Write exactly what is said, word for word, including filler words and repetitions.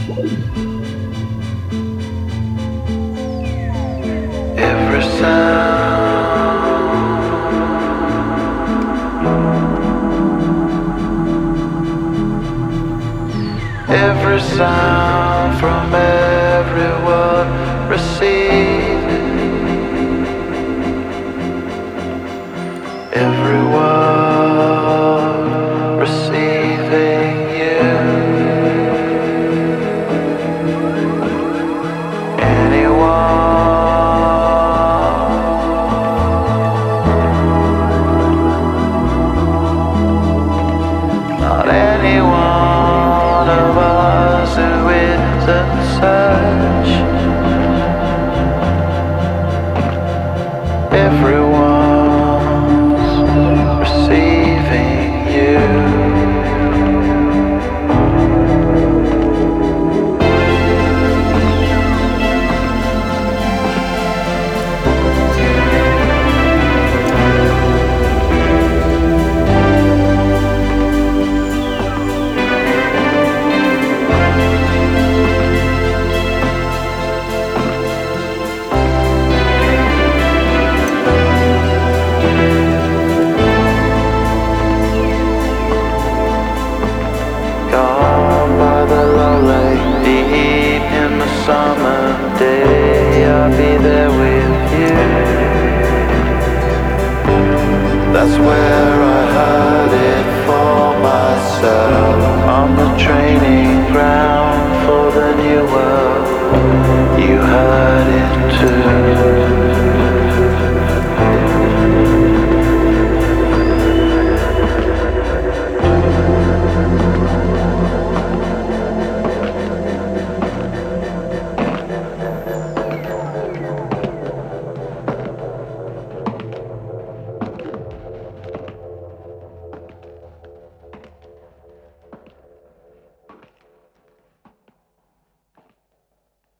Every sound, every sound from everyone receiving, everyone receiving you. Not any one of us who isn't such. Everyone's receiving you. Summer day, I'll be there with you. That's where I